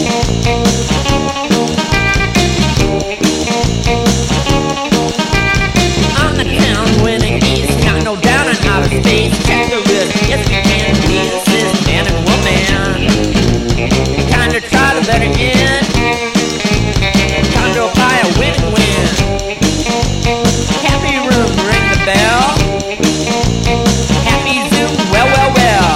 On the town winning east, got no doubt on outer space. Check the rhythm, yes we can be assist, man and woman. Time to try the better end. Time to apply a win-win. Happy room, ring the bell. Happy Zoom, well, well, well.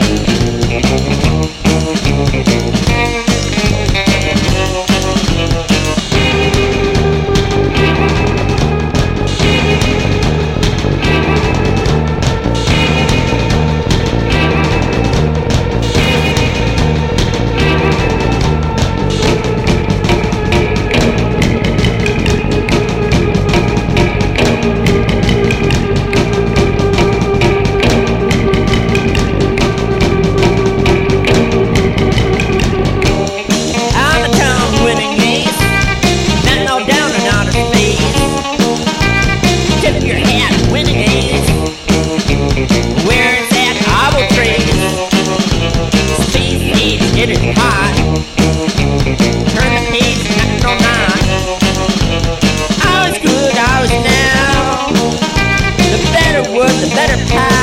It is hot. Turn the page, nothing or not. I was good, I was now. The better wood, the better pie.